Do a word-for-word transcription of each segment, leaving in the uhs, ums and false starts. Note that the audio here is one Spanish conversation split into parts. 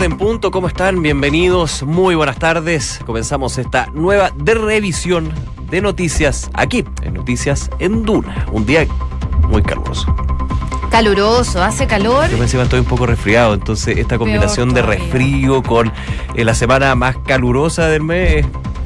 tarde en punto, ¿cómo están? Bienvenidos, muy buenas tardes. Comenzamos esta nueva de revisión de noticias aquí, en Noticias en Duna. Un día muy caluroso. Caluroso, hace calor. Yo me encima estoy un poco resfriado, entonces esta combinación de resfrío con eh, la semana más calurosa del mes,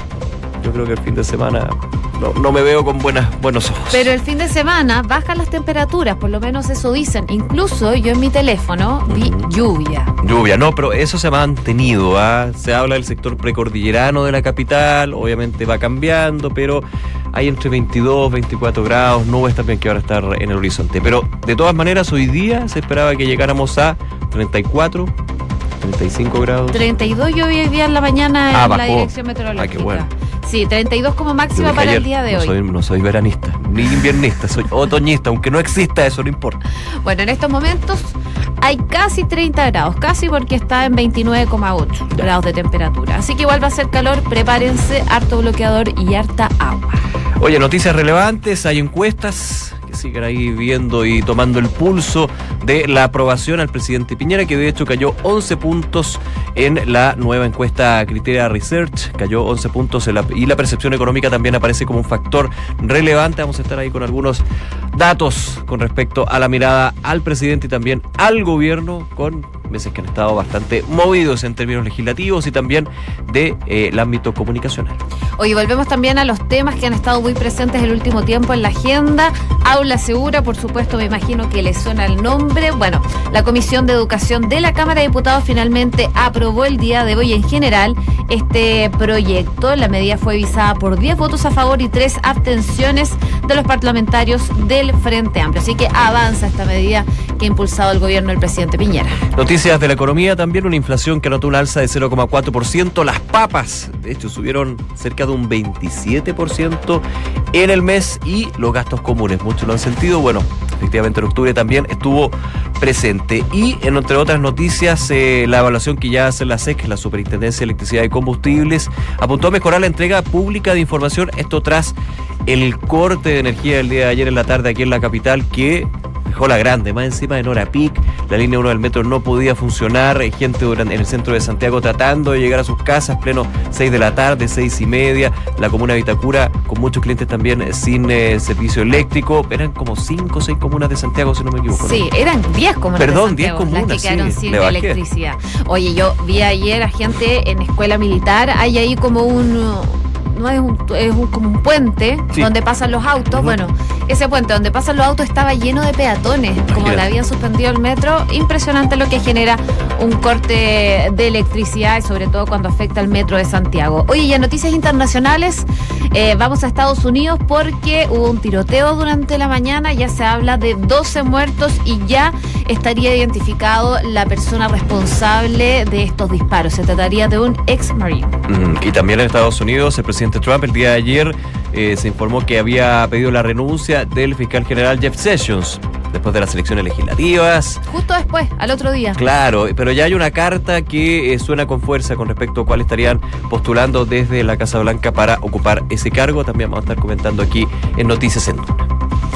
yo creo que el fin de semana no, no me veo con buenas, buenos ojos. Pero el fin de semana bajan las temperaturas, por lo menos eso dicen. Incluso yo en mi teléfono vi uh-huh. lluvia. Lluvia, no, pero eso se ha mantenido, ¿eh? Se habla del sector precordillerano de la capital, obviamente va cambiando, pero hay entre veintidós, veinticuatro grados, nubes también que van a estar en el horizonte. Pero de todas maneras, hoy día se esperaba que llegáramos a treinta y cuatro, treinta y cinco grados. treinta y dos yo vi hoy día en la mañana en ah, la bajó. Dirección Meteorológica. Ah, qué bueno. Sí, treinta y dos como máxima para ayer, el día de no hoy. Soy, no soy veranista, ni inviernista, soy otoñista, aunque no exista eso, no importa. Bueno, en estos momentos hay casi treinta grados, casi porque está en veintinueve coma ocho grados de temperatura. Así que igual va a ser calor, prepárense, harto bloqueador y harta agua. Oye, noticias relevantes, hay encuestas que siguen ahí viendo y tomando el pulso de la aprobación al presidente Piñera, que de hecho cayó once puntos en la nueva encuesta Criteria Research, cayó once puntos en la, y la percepción económica también aparece como un factor relevante. Vamos a estar ahí con algunos datos con respecto a la mirada al presidente y también al gobierno, con meses que han estado bastante movidos en términos legislativos y también del de, eh, ámbito comunicacional. Hoy volvemos también a los temas que han estado muy presentes el último tiempo en la agenda. Aula Segura, por supuesto, me imagino que les suena el nombre. Bueno, la Comisión de Educación de la Cámara de Diputados finalmente aprobó el día de hoy en general este proyecto. La medida fue visada por diez votos a favor y tres abstenciones de los parlamentarios del Frente Amplio. Así que avanza esta medida que ha impulsado el gobierno del presidente Piñera. Noticias de la economía también, una inflación que anotó un alza de cero coma cuatro por ciento. Las papas, de hecho, subieron cerca de un veintisiete por ciento en el mes, y los gastos comunes, muchos lo han sentido. Bueno, efectivamente en octubre también estuvo presente. Y en, entre otras noticias, eh, la evaluación que ya hace la S E C, la Superintendencia de Electricidad y Combustibles, apuntó a mejorar la entrega pública de información, esto tras el corte de energía del día de ayer en la tarde aquí en la capital, que dejó la grande, más encima en hora pic. La línea uno del metro no podía funcionar, hay gente durante, en el centro de Santiago tratando de llegar a sus casas, pleno seis de la tarde, seis y media. La comuna de Vitacura con muchos clientes también sin eh, servicio eléctrico. Eran como cinco o seis comunas de Santiago, si no me equivoco. Sí, ¿no? Eran diez comunas Perdón, de Santiago, diez comunas, las que quedaron sí, sin electricidad. Oye, yo vi ayer a gente en escuela militar, hay ahí como un... no es, un, es un, como un puente, sí, donde pasan los autos. Uh-huh. Bueno, ese puente donde pasan los autos estaba lleno de peatones, imagínate, como le habían suspendido el metro. Impresionante lo que genera un corte de electricidad, y sobre todo cuando afecta al metro de Santiago. Oye, y en noticias internacionales, eh, vamos a Estados Unidos porque hubo un tiroteo durante la mañana. Ya se habla de doce muertos y ya estaría identificado la persona responsable de estos disparos. Se trataría de un ex marine. Mm, y también en Estados Unidos, el presidente Trump el día de ayer eh, se informó que había pedido la renuncia del fiscal general Jeff Sessions después de las elecciones legislativas. Justo después, al otro día. Claro, pero ya hay una carta que eh, suena con fuerza con respecto a cuál estarían postulando desde la Casa Blanca para ocupar ese cargo. También vamos a estar comentando aquí en Noticias en Duna.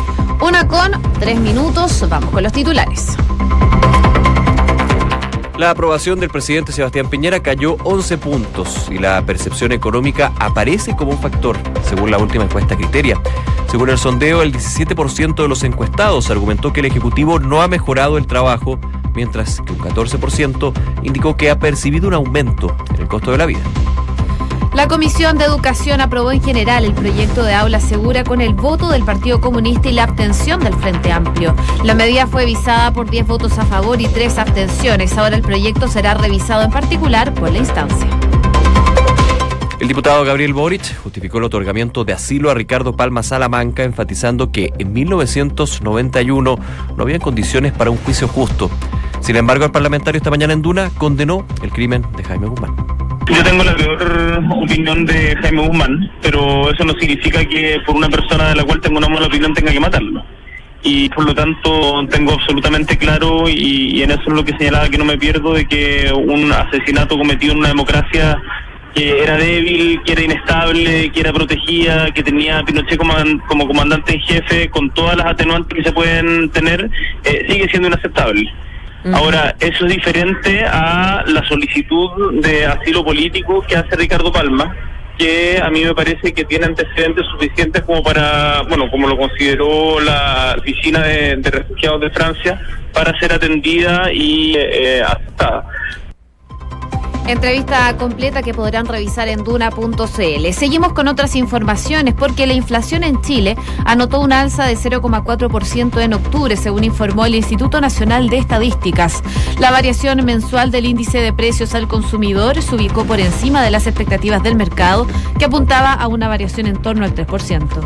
Una con tres minutos, vamos con los titulares. La aprobación del presidente Sebastián Piñera cayó once puntos y la percepción económica aparece como un factor, según la última encuesta Criteria. Según el sondeo, el diecisiete por ciento de los encuestados argumentó que el Ejecutivo no ha mejorado el trabajo, mientras que un catorce por ciento indicó que ha percibido un aumento en el costo de la vida. La Comisión de Educación aprobó en general el proyecto de Aula Segura con el voto del Partido Comunista y la abstención del Frente Amplio. La medida fue visada por diez votos a favor y tres abstenciones. Ahora el proyecto será revisado en particular por la instancia. El diputado Gabriel Boric justificó el otorgamiento de asilo a Ricardo Palma Salamanca, enfatizando que en mil novecientos noventa y uno no había condiciones para un juicio justo. Sin embargo, el parlamentario esta mañana en Duna condenó el crimen de Jaime Guzmán. Yo tengo la peor opinión de Jaime Guzmán, pero eso no significa que por una persona de la cual tengo una mala opinión tenga que matarlo. Y por lo tanto tengo absolutamente claro, y, y en eso es lo que señalaba que no me pierdo, de que un asesinato cometido en una democracia que era débil, que era inestable, que era protegida, que tenía a Pinochet como, como comandante en jefe, con todas las atenuantes que se pueden tener, eh, sigue siendo inaceptable. Uh-huh. Ahora, eso es diferente a la solicitud de asilo político que hace Ricardo Palma, que a mí me parece que tiene antecedentes suficientes como para, bueno, como lo consideró la oficina de, de refugiados de Francia, para ser atendida y eh, aceptada. Entrevista completa que podrán revisar en duna punto c l. Seguimos con otras informaciones porque la inflación en Chile anotó una alza de cero coma cuatro por ciento en octubre, según informó el Instituto Nacional de Estadísticas. La variación mensual del índice de precios al consumidor se ubicó por encima de las expectativas del mercado, que apuntaba a una variación en torno al tres por ciento.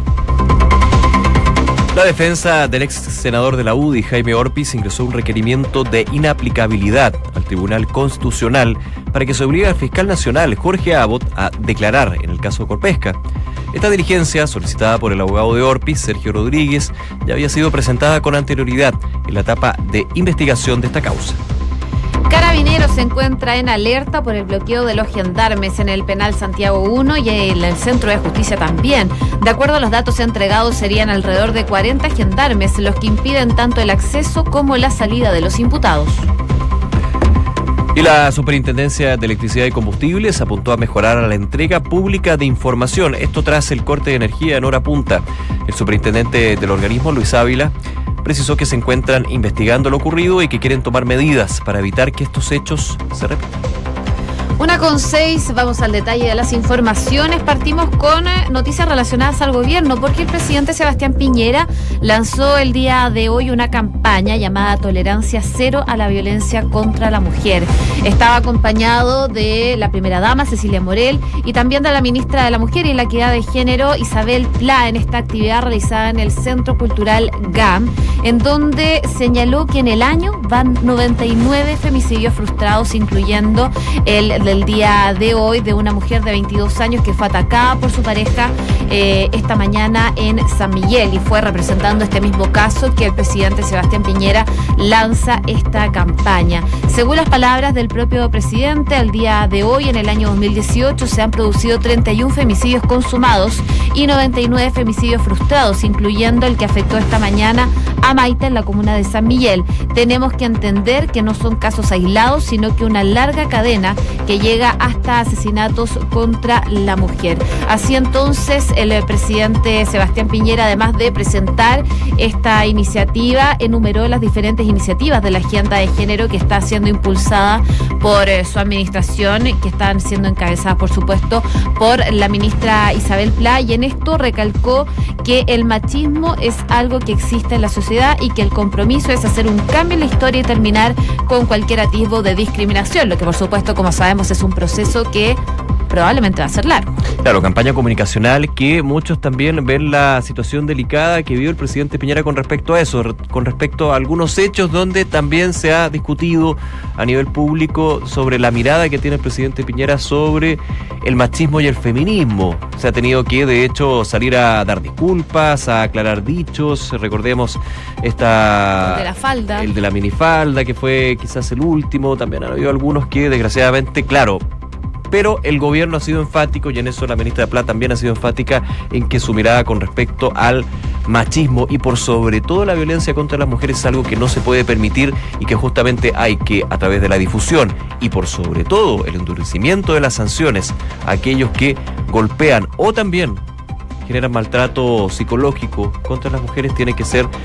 La defensa del ex senador de la U D I, Jaime Orpiz, ingresó un requerimiento de inaplicabilidad al Tribunal Constitucional para que se obligue al fiscal nacional, Jorge Abbott, a declarar en el caso Corpesca. Esta diligencia, solicitada por el abogado de Orpiz, Sergio Rodríguez, ya había sido presentada con anterioridad en la etapa de investigación de esta causa. Carabineros se encuentra en alerta por el bloqueo de los gendarmes en el penal Santiago uno y en el Centro de Justicia también. De acuerdo a los datos entregados, serían alrededor de cuarenta gendarmes los que impiden tanto el acceso como la salida de los imputados. Y la Superintendencia de Electricidad y Combustibles apuntó a mejorar la entrega pública de información, esto tras el corte de energía en hora punta. El superintendente del organismo, Luis Ávila, precisó que se encuentran investigando lo ocurrido y que quieren tomar medidas para evitar que estos hechos se repitan. Una con seis, vamos al detalle de las informaciones. Partimos con noticias relacionadas al gobierno, porque el presidente Sebastián Piñera lanzó el día de hoy una campaña llamada Tolerancia Cero a la Violencia contra la Mujer. Estaba acompañado de la primera dama, Cecilia Morel, y también de la ministra de la Mujer y la Equidad de Género, Isabel Pla, en esta actividad realizada en el Centro Cultural G A M, en donde señaló que en el año van noventa y nueve femicidios frustrados, incluyendo el del día de hoy de una mujer de veintidós años que fue atacada por su pareja eh, esta mañana en San Miguel, y fue representando este mismo caso que el presidente Sebastián Piñera lanza esta campaña. Según las palabras del propio presidente, al día de hoy, en el año dos mil dieciocho, se han producido treinta y uno femicidios consumados y noventa y nueve femicidios frustrados, incluyendo el que afectó esta mañana a Maite en la comuna de San Miguel. Tenemos que entender que no son casos aislados, sino que una larga cadena que llega hasta asesinatos contra la mujer. Así entonces, el presidente Sebastián Piñera, además de presentar esta iniciativa, enumeró las diferentes iniciativas de la agenda de género que está siendo impulsada por eh, su administración, que están siendo encabezadas, por supuesto, por la ministra Isabel Pla, y en esto recalcó que el machismo es algo que existe en la sociedad y que el compromiso es hacer un cambio en la historia y terminar con cualquier atisbo de discriminación, lo que por supuesto, como sabemos, es un proceso que probablemente va a ser largo. Claro, campaña comunicacional que muchos también ven la situación delicada que vive el presidente Piñera con respecto a eso, con respecto a algunos hechos donde también se ha discutido a nivel público sobre la mirada que tiene el presidente Piñera sobre el machismo y el feminismo. Se ha tenido que, de hecho, salir a dar disculpas, a aclarar dichos. Recordemos esta... El de la falda. El de la minifalda, que fue quizás el último. También ha habido algunos que, desgraciadamente, claro... Pero el gobierno ha sido enfático, y en eso la ministra de Pla también ha sido enfática, en que su mirada con respecto al machismo y por sobre todo la violencia contra las mujeres es algo que no se puede permitir y que justamente hay que, a través de la difusión y por sobre todo el endurecimiento de las sanciones a aquellos que golpean o también generan maltrato psicológico contra las mujeres, tiene que ser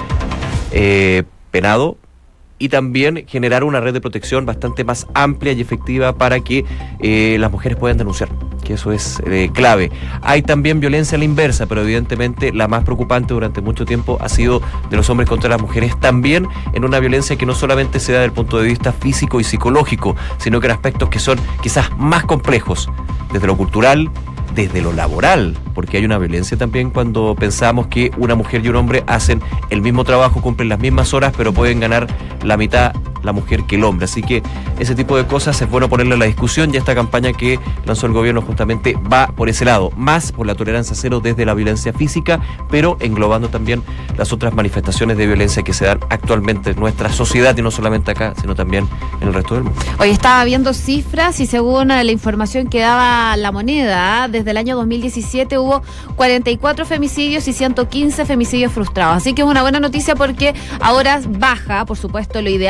eh, penado, y también generar una red de protección bastante más amplia y efectiva para que eh, las mujeres puedan denunciar, que eso es eh, clave. Hay también violencia a la inversa, pero evidentemente la más preocupante durante mucho tiempo ha sido de los hombres contra las mujeres, también en una violencia que no solamente se da desde el punto de vista físico y psicológico, sino que en aspectos que son quizás más complejos, desde lo cultural, desde lo laboral, porque hay una violencia también cuando pensamos que una mujer y un hombre hacen el mismo trabajo, cumplen las mismas horas, pero pueden ganar la mitad la mujer que el hombre. Así que ese tipo de cosas es bueno ponerle a la discusión, y esta campaña que lanzó el gobierno justamente va por ese lado, más por la tolerancia cero desde la violencia física, pero englobando también las otras manifestaciones de violencia que se dan actualmente en nuestra sociedad, y no solamente acá, sino también en el resto del mundo. Hoy estaba viendo cifras y según la información que daba La Moneda, desde el año dos mil diecisiete hubo cuarenta y cuatro femicidios y ciento quince femicidios frustrados. Así que es una buena noticia porque ahora baja, por supuesto, lo ideal es que no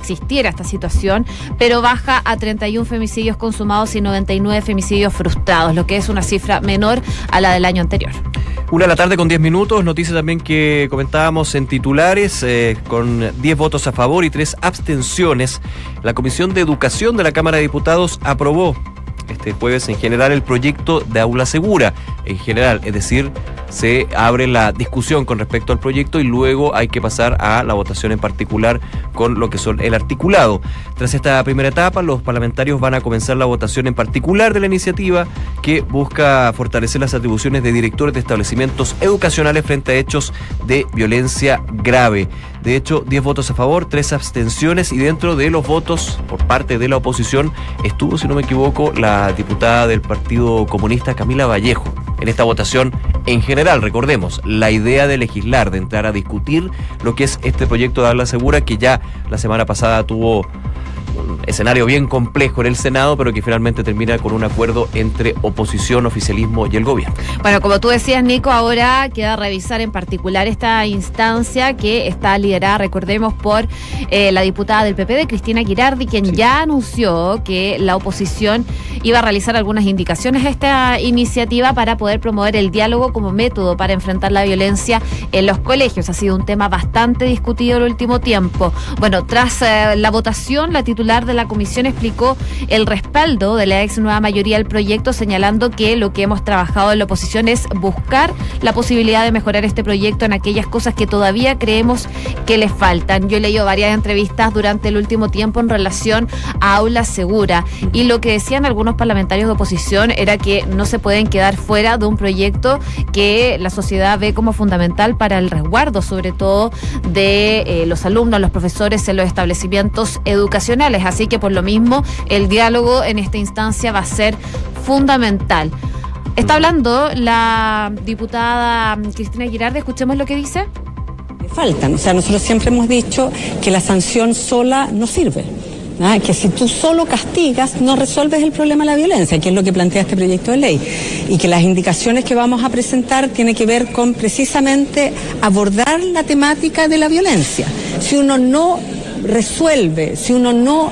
existiera esta situación, pero baja a treinta y uno femicidios consumados y noventa y nueve femicidios frustrados, lo que es una cifra menor a la del año anterior. Una de la tarde con diez minutos, noticia también que comentábamos en titulares, eh, con diez votos a favor y tres abstenciones. La Comisión de Educación de la Cámara de Diputados aprobó este jueves en general el proyecto de aula segura, en general, es decir, se abre la discusión con respecto al proyecto y luego hay que pasar a la votación en particular con lo que son el articulado. Tras esta primera etapa, los parlamentarios van a comenzar la votación en particular de la iniciativa que busca fortalecer las atribuciones de directores de establecimientos educacionales frente a hechos de violencia grave. De hecho, diez votos a favor, tres abstenciones y dentro de los votos por parte de la oposición estuvo, si no me equivoco, la diputada del Partido Comunista Camila Vallejo. En esta votación en general, recordemos, la idea de legislar, de entrar a discutir lo que es este proyecto de aula segura que ya la semana pasada tuvo un escenario bien complejo en el Senado, pero que finalmente termina con un acuerdo entre oposición, oficialismo y el gobierno. Bueno, como tú decías, Nico, ahora queda revisar en particular esta instancia que está liderada, recordemos, por eh, la diputada del P P D, Cristina Girardi, quien sí. ya anunció que la oposición iba a realizar algunas indicaciones a esta iniciativa para poder promover el diálogo como método para enfrentar la violencia en los colegios. Ha sido un tema bastante discutido el último tiempo. Bueno, tras eh, la votación, la titular de la comisión explicó el respaldo de la ex nueva mayoría al proyecto, señalando que lo que hemos trabajado en la oposición es buscar la posibilidad de mejorar este proyecto en aquellas cosas que todavía creemos que le faltan. Yo he leído varias entrevistas durante el último tiempo en relación a aula segura y lo que decían algunos parlamentarios de oposición era que no se pueden quedar fuera de un proyecto que la sociedad ve como fundamental para el resguardo, sobre todo de eh, los alumnos, los profesores en los establecimientos educacionales. Así que por lo mismo el diálogo en esta instancia va a ser fundamental. Está hablando la diputada Cristina Girardi, escuchemos lo que dice. Faltan, o sea, nosotros siempre hemos dicho que la sanción sola no sirve. Ah, que si tú solo castigas no resuelves el problema de la violencia, que es lo que plantea este proyecto de ley, y que las indicaciones que vamos a presentar tienen que ver con precisamente abordar la temática de la violencia. Si uno no resuelve, si uno no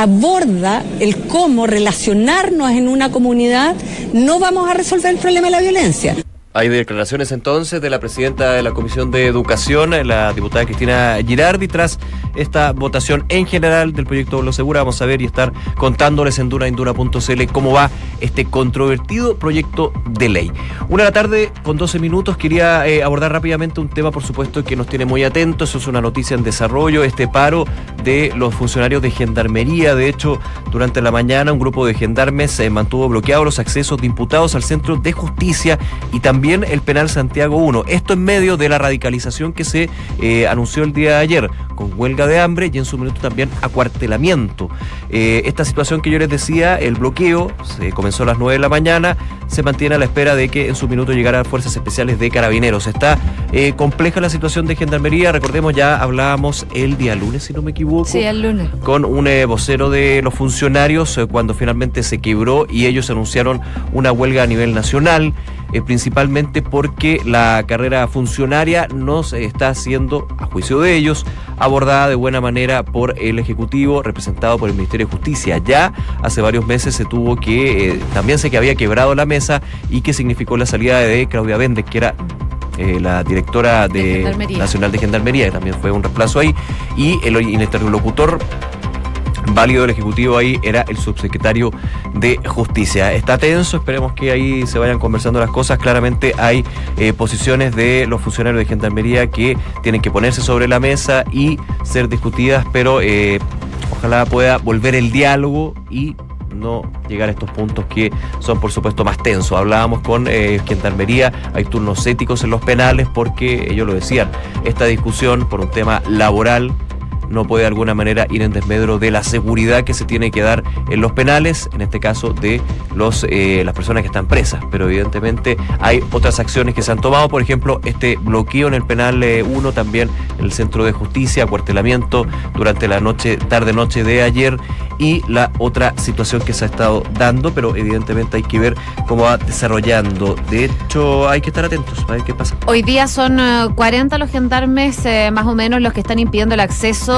aborda el cómo relacionarnos en una comunidad, no vamos a resolver el problema de la violencia. Hay declaraciones entonces de la presidenta de la Comisión de Educación, la diputada Cristina Girardi, tras esta votación en general del proyecto de aula segura. Vamos a ver y estar contándoles en duna induna punto c l cómo va este controvertido proyecto de ley. Una de la tarde con doce minutos, quería eh, abordar rápidamente un tema, por supuesto, que nos tiene muy atentos. Eso es una noticia en desarrollo, este paro de los funcionarios de Gendarmería. De hecho, durante la mañana un grupo de gendarmes eh, mantuvo bloqueados los accesos de imputados al Centro de Justicia y también También el penal Santiago uno. Esto en medio de la radicalización que se eh, anunció el día de ayer, con huelga de hambre y en su minuto también acuartelamiento. Eh, esta situación que yo les decía, el bloqueo, se comenzó a las nueve de la mañana, se mantiene a la espera de que en su minuto llegaran fuerzas especiales de carabineros. Está eh, compleja la situación de Gendarmería. Recordemos, ya hablábamos el día lunes, si no me equivoco. Sí, el lunes. Con un eh, vocero de los funcionarios eh, cuando finalmente se quebró y ellos anunciaron una huelga a nivel nacional. Eh, principalmente porque la carrera funcionaria no se está siendo, a juicio de ellos, abordada de buena manera por el Ejecutivo, representado por el Ministerio de Justicia. Ya hace varios meses se tuvo que, eh, también sé que había quebrado la mesa y que significó la salida de Claudia Bendes, que era eh, la directora de, de Nacional de Gendarmería, que también fue un reemplazo ahí, y el interlocutor válido del Ejecutivo ahí era el subsecretario de Justicia. Está tenso, esperemos que ahí se vayan conversando las cosas. Claramente hay eh, posiciones de los funcionarios de Gendarmería que tienen que ponerse sobre la mesa y ser discutidas, pero eh, ojalá pueda volver el diálogo y no llegar a estos puntos que son, por supuesto, más tensos. Hablábamos con eh, Gendarmería, hay turnos éticos en los penales porque ellos lo decían, esta discusión por un tema laboral no puede de alguna manera ir en desmedro de la seguridad que se tiene que dar en los penales, en este caso de los eh, las personas que están presas, pero evidentemente hay otras acciones que se han tomado, por ejemplo, este bloqueo en el penal uno, eh, también en el Centro de Justicia, acuartelamiento durante la noche, tarde-noche de ayer, y la otra situación que se ha estado dando, pero evidentemente hay que ver cómo va desarrollando. De hecho, hay que estar atentos a ver qué pasa. Hoy día son uh, cuarenta los gendarmes, eh, más o menos, los que están impidiendo el acceso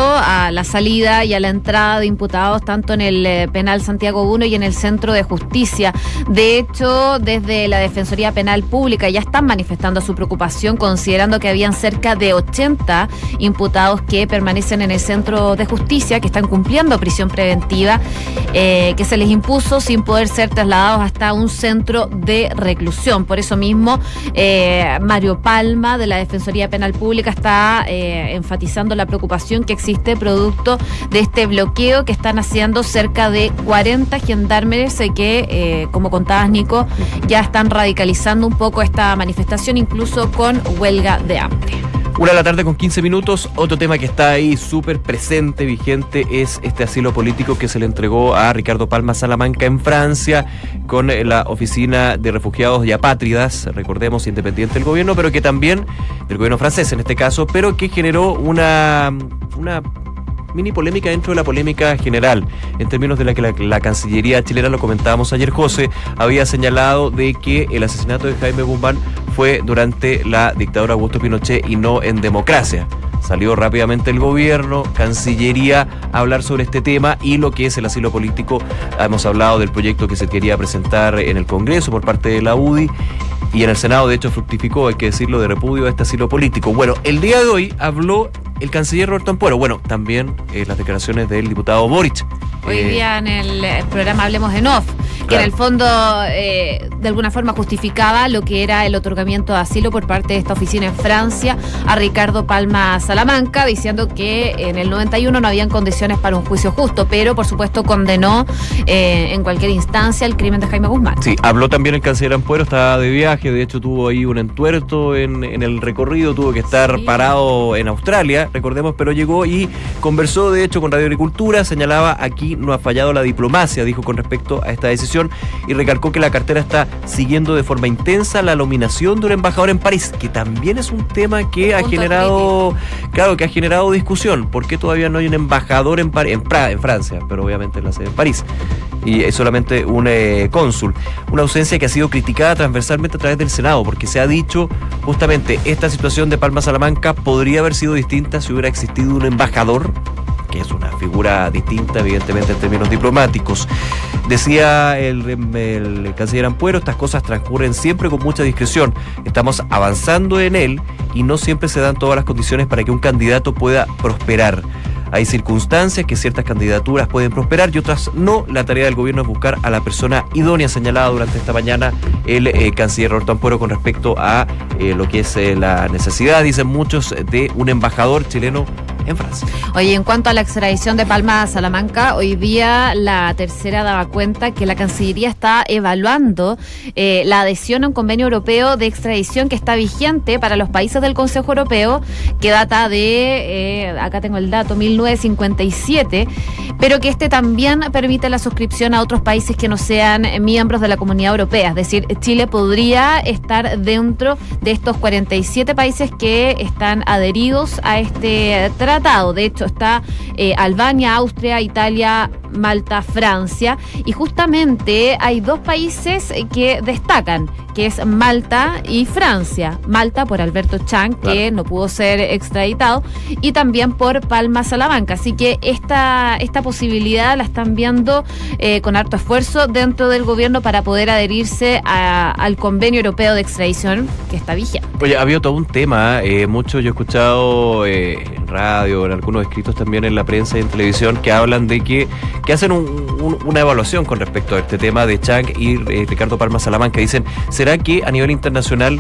a la salida y a la entrada de imputados tanto en el eh, penal Santiago uno y en el Centro de Justicia. De hecho, desde la Defensoría Penal Pública ya están manifestando su preocupación, considerando que habían cerca de ochenta imputados que permanecen en el Centro de Justicia, que están cumpliendo prisión preventiva, eh, que se les impuso sin poder ser trasladados hasta un centro de reclusión. Por eso mismo, eh, Mario Palma, de la Defensoría Penal Pública, está eh, enfatizando la preocupación que existe producto de este bloqueo que están haciendo cerca de cuarenta gendarmes eh, que, eh, como contabas, Nico, ya están radicalizando un poco esta manifestación, incluso con huelga de hambre. Una de la tarde con quince minutos. Otro tema que está ahí súper presente, vigente, es este asilo político que se le entregó a Ricardo Palma Salamanca en Francia con la Oficina de Refugiados y Apátridas, recordemos, independiente del gobierno, pero que también, del gobierno francés en este caso, pero que generó una, una mini polémica dentro de la polémica general, en términos de la que la, la Cancillería chilena, lo comentábamos ayer, José, había señalado de que el asesinato de Jaime Guzmán fue durante la dictadura de Augusto Pinochet y no en democracia. Salió rápidamente el gobierno, Cancillería, a hablar sobre este tema y lo que es el asilo político. Hemos hablado del proyecto que se quería presentar en el Congreso por parte de la U D I y en el Senado, de hecho, fructificó, hay que decirlo, de repudio a este asilo político. Bueno, el día de hoy habló el canciller Roberto Ampuero. Bueno, también eh, las declaraciones del diputado Boric. Hoy eh, día en el, el programa Hablemos en Off, que claro, en el fondo eh, de alguna forma justificaba lo que era el otorgamiento de asilo por parte de esta oficina en Francia a Ricardo Palma Salamanca, diciendo que en el noventa y uno no habían condiciones para un juicio justo, pero por supuesto condenó eh, en cualquier instancia el crimen de Jaime Guzmán. Sí, habló también el canciller Ampuero, estaba de viaje, de hecho tuvo ahí un entuerto en, en el recorrido, tuvo que estar sí. parado en Australia, recordemos, pero llegó y conversó, de hecho, con Radio Agricultura, señalaba: aquí no ha fallado la diplomacia, dijo con respecto a esta decisión, y recalcó que la cartera está siguiendo de forma intensa la nominación de un embajador en París, que también es un tema que ha generado, claro, que ha generado discusión. ¿Por qué todavía no hay un embajador en, Par- en, Praga, en Francia, pero obviamente en la sede en París? Y es solamente un eh, cónsul. Una ausencia que ha sido criticada transversalmente a través del Senado, porque se ha dicho justamente esta situación de Palma Salamanca podría haber sido distinta si hubiera existido un embajador, que es una figura distinta, evidentemente, en términos diplomáticos. Decía el, el canciller Ampuero: estas cosas transcurren siempre con mucha discreción. Estamos avanzando en él y no siempre se dan todas las condiciones para que un candidato pueda prosperar. Hay circunstancias que ciertas candidaturas pueden prosperar y otras no. La tarea del gobierno es buscar a la persona idónea, señalada durante esta mañana el eh, canciller Roberto Ampuero con respecto a eh, lo que es eh, la necesidad, dicen muchos, de un embajador chileno en Francia. Oye, en cuanto a la extradición de Palma Salamanca, hoy día la tercera daba cuenta que la Cancillería está evaluando eh, la adhesión a un convenio europeo de extradición que está vigente para los países del Consejo Europeo, que data de, eh, acá tengo el dato, mil novecientos cincuenta y siete, pero que este también permite la suscripción a otros países que no sean miembros de la Comunidad Europea. Es decir, Chile podría estar dentro de estos cuarenta y siete países que están adheridos a este tratado. De hecho, está eh, Albania, Austria, Italia, Malta, Francia, y justamente hay dos países que destacan, que es Malta y Francia. Malta por Alberto Chang, claro, que no pudo ser extraditado, y también por Palma Salamanca. Así que esta, esta posibilidad la están viendo eh, con harto esfuerzo dentro del gobierno para poder adherirse a, al convenio europeo de extradición que está vigente. Oye, ha habido todo un tema, eh, mucho yo he escuchado eh, en radio, en algunos escritos también en la prensa y en televisión, que hablan de que, que hacen un, un, una evaluación con respecto a este tema de Chang y eh, Ricardo Palma Salamanca. Dicen: ¿será que a nivel internacional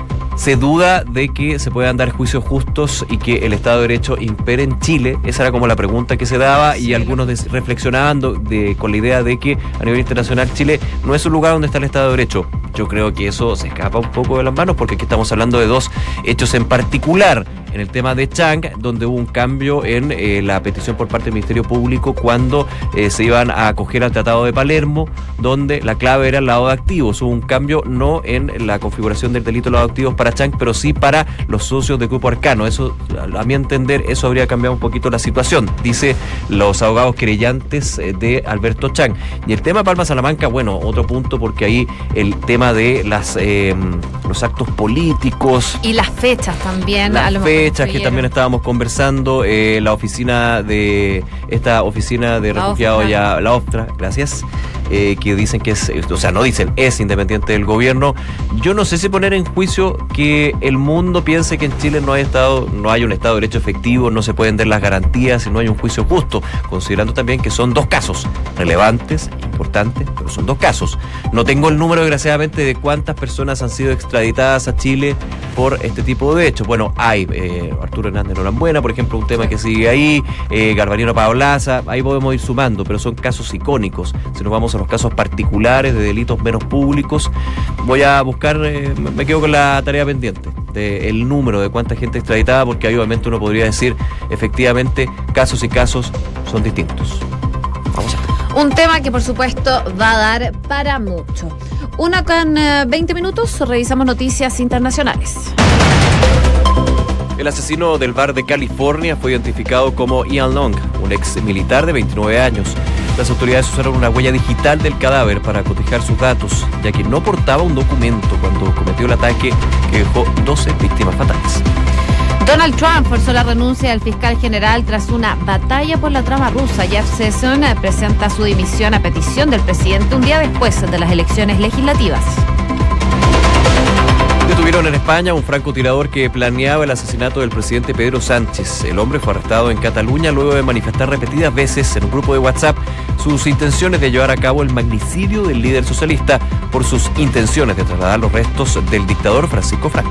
se duda de que se puedan dar juicios justos y que el Estado de Derecho impere en Chile? Esa era como la pregunta que se daba, y algunos des, reflexionando de, con la idea de que a nivel internacional Chile no es un lugar donde está el Estado de Derecho. Yo creo que eso se escapa un poco de las manos, porque aquí estamos hablando de dos hechos en particular. En el tema de Chang, donde hubo un cambio en eh, la petición por parte del Ministerio Público cuando eh, se iban a acoger al Tratado de Palermo, donde la clave era el lavado de activos. Hubo un cambio no en la configuración del delito de lavado de activos para Chang, pero sí para los socios del Grupo Arcano. Eso, a mi entender, eso habría cambiado un poquito la situación, dice los abogados querellantes de Alberto Chang. Y el tema de Palma Salamanca, bueno, otro punto, porque ahí el tema de las eh, los actos políticos y las fechas también, las a lo fechas, brechas que también estábamos conversando, eh, la oficina de esta oficina de refugiados, ya la OFTRA, gracias, eh, que dicen que es, o sea, no dicen, es independiente del gobierno. Yo no sé si poner en juicio que el mundo piense que en Chile no hay estado, no hay un Estado de Derecho efectivo, no se pueden dar las garantías y no hay un juicio justo, considerando también que son dos casos relevantes, importantes, pero son dos casos. No tengo el número, desgraciadamente, de cuántas personas han sido extraditadas a Chile por este tipo de hechos. Bueno, hay eh, Arturo Hernández Norambuena, por ejemplo, un tema que sigue ahí, eh, Galvarino Paolaza, ahí podemos ir sumando, pero son casos icónicos. Si nos vamos a los casos particulares de delitos menos públicos, voy a buscar, eh, me quedo con la tarea pendiente del número de cuánta gente extraditada, porque ahí obviamente uno podría decir, efectivamente, casos y casos son distintos. Vamos a Un tema que por supuesto va a dar para mucho. Una con eh, veinte minutos, revisamos noticias internacionales. El asesino del bar de California fue identificado como Ian Long, un ex militar de veintinueve años. Las autoridades usaron una huella digital del cadáver para cotejar sus datos, ya que no portaba un documento cuando cometió el ataque que dejó doce víctimas fatales. Donald Trump forzó la renuncia del fiscal general tras una batalla por la trama rusa. Jeff Sessions presenta su dimisión a petición del presidente un día después de las elecciones legislativas. Detuvieron en España un francotirador que planeaba el asesinato del presidente Pedro Sánchez. El hombre fue arrestado en Cataluña luego de manifestar repetidas veces en un grupo de WhatsApp sus intenciones de llevar a cabo el magnicidio del líder socialista por sus intenciones de trasladar los restos del dictador Francisco Franco.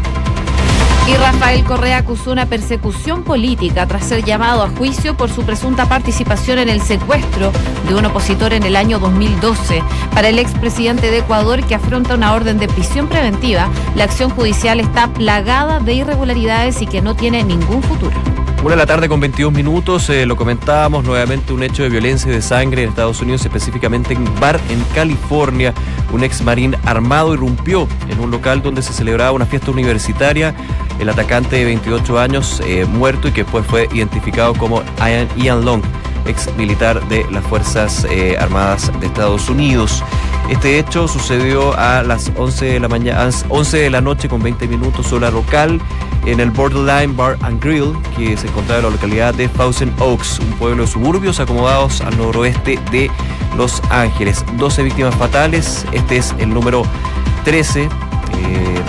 Y Rafael Correa acusó una persecución política tras ser llamado a juicio por su presunta participación en el secuestro de un opositor en el año dos mil doce. Para el expresidente de Ecuador, que afronta una orden de prisión preventiva, la acción judicial está plagada de irregularidades y que no tiene ningún futuro. Una de la tarde con veintidós minutos, eh, lo comentábamos nuevamente, un hecho de violencia y de sangre en Estados Unidos, específicamente en un bar en California. Un ex marín armado irrumpió en un local donde se celebraba una fiesta universitaria. El atacante de veintiocho años, eh, muerto y que después fue identificado como Ian, Ian Long, ex militar de las Fuerzas eh, Armadas de Estados Unidos. Este hecho sucedió a las once de la mañana, once de la noche con veinte minutos hora local, en el Borderline Bar and Grill, que se encontraba en la localidad de Thousand Oaks, un pueblo de suburbios acomodados al noroeste de Los Ángeles. doce víctimas fatales, este es el número trece. Eh,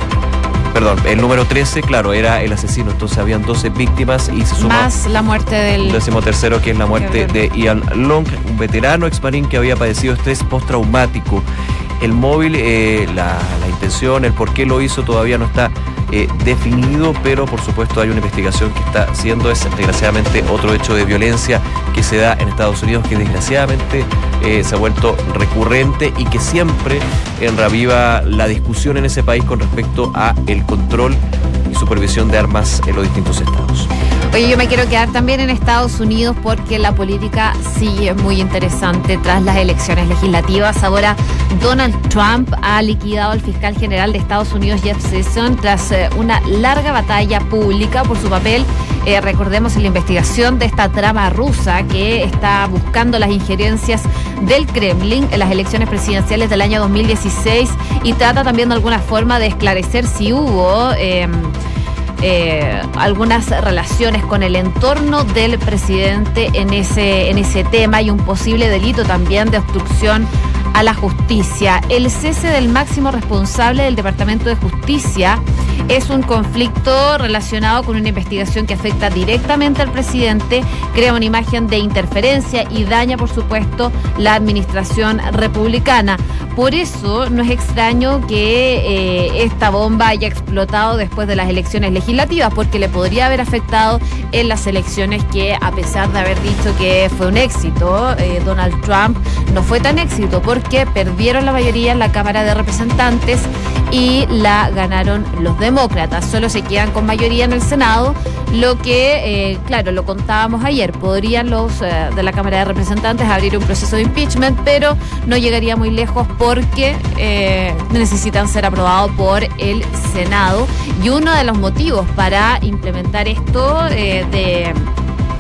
Perdón, el número trece, claro, era el asesino, entonces habían doce víctimas y se suma más la muerte del el décimo tercero, que es la muerte de Ian Long, un veterano ex marín que había padecido estrés postraumático. El móvil, eh, la, la intención, el por qué lo hizo todavía no está eh, definido, pero por supuesto hay una investigación que está haciendo. Es desgraciadamente otro hecho de violencia que se da en Estados Unidos, que desgraciadamente eh, se ha vuelto recurrente y que siempre enraviva la discusión en ese país con respecto a el control y supervisión de armas en los distintos estados. Oye, yo me quiero quedar también en Estados Unidos porque la política sigue muy interesante tras las elecciones legislativas. Ahora Donald Trump ha liquidado al fiscal general de Estados Unidos, Jeff Sessions, tras eh, una larga batalla pública por su papel, eh, recordemos, en la investigación de esta trama rusa que está buscando las injerencias del Kremlin en las elecciones presidenciales del año dos mil dieciséis y trata también de alguna forma de esclarecer si hubo Eh, Eh, algunas relaciones con el entorno del presidente en ese, en ese tema y un posible delito también de obstrucción a la justicia. El cese del máximo responsable del Departamento de Justicia es un conflicto relacionado con una investigación que afecta directamente al presidente, crea una imagen de interferencia y daña, por supuesto, la administración republicana. Por eso no es extraño que eh, esta bomba haya explotado después de las elecciones legislativas, porque le podría haber afectado en las elecciones que, a pesar de haber dicho que fue un éxito, eh, Donald Trump no fue tan éxito porque perdieron la mayoría en la Cámara de Representantes y la ganaron los demócratas. Solo se quedan con mayoría en el Senado, lo que, eh, claro, lo contábamos ayer, podrían los eh, de la Cámara de Representantes abrir un proceso de impeachment, pero no llegaría muy lejos porque eh, necesitan ser aprobados por el Senado. Y uno de los motivos para implementar esto eh, de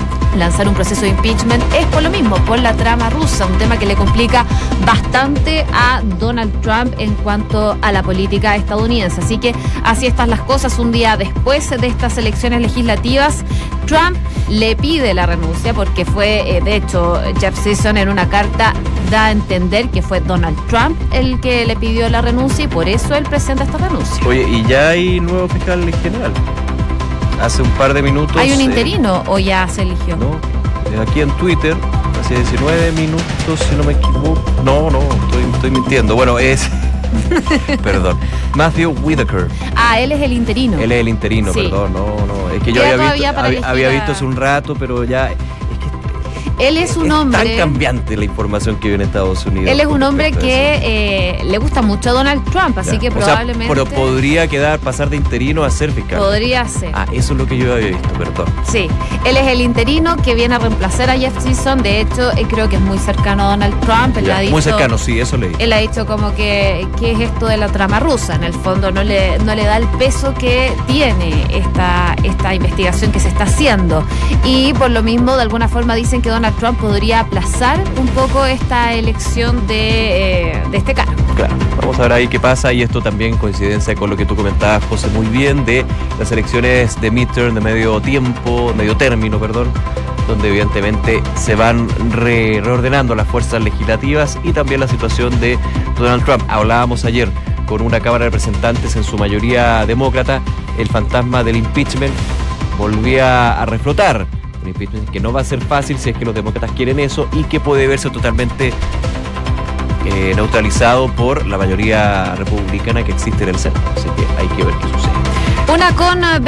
lanzar un proceso de impeachment es por lo mismo, por la trama rusa, un tema que le complica bastante a Donald Trump en cuanto a la política estadounidense. Así que así están las cosas. Un día después de estas elecciones legislativas, Trump le pide la renuncia porque fue, eh, de hecho, Jeff Sessions en una carta da a entender que fue Donald Trump el que le pidió la renuncia y por eso él presenta esta renuncia. Oye, y ya hay nuevo fiscal general. Hace un par de minutos. ¿Hay un interino eh, o ya se eligió? No, aquí en Twitter, hace diecinueve minutos, si no me equivoco. No, no, estoy, estoy mintiendo. Bueno, es... Perdón. Matthew Whitaker. Ah, él es el interino. Él es el interino, sí. Perdón, no, no. Es que yo había visto, había, había visto hace un rato, pero ya... Él es un es hombre... tan cambiante la información que vive en Estados Unidos. Él es un hombre que eh, le gusta mucho a Donald Trump, así ya. que probablemente... O sea, pero podría quedar, pasar de interino a ser fiscal. Podría ser. Ah, eso es lo que yo había visto, perdón. Sí, él es el interino que viene a reemplazar a Jeff Sessions. De hecho, eh, creo que es muy cercano a Donald Trump. Él ya, ha dicho, muy cercano, sí, eso leí. Él ha dicho como que, ¿qué es esto de la trama rusa? En el fondo no le, no le da el peso que tiene esta, esta investigación que se está haciendo. Y por lo mismo, de alguna forma, dicen que Donald Trump podría aplazar un poco esta elección de, eh, de este cargo. Claro, vamos a ver ahí qué pasa, y esto también coincidencia con lo que tú comentabas, José, muy bien, de las elecciones de midterm, de medio tiempo, medio término, perdón, donde evidentemente se van re, reordenando las fuerzas legislativas y también la situación de Donald Trump. Hablábamos ayer con una Cámara de Representantes, en su mayoría demócrata, el fantasma del impeachment volvía a reflotar. Un impeachment que no va a ser fácil si es que los demócratas quieren eso, y que puede verse totalmente eh, neutralizado por la mayoría republicana que existe en el Senado. Así que hay que ver qué sucede. Una con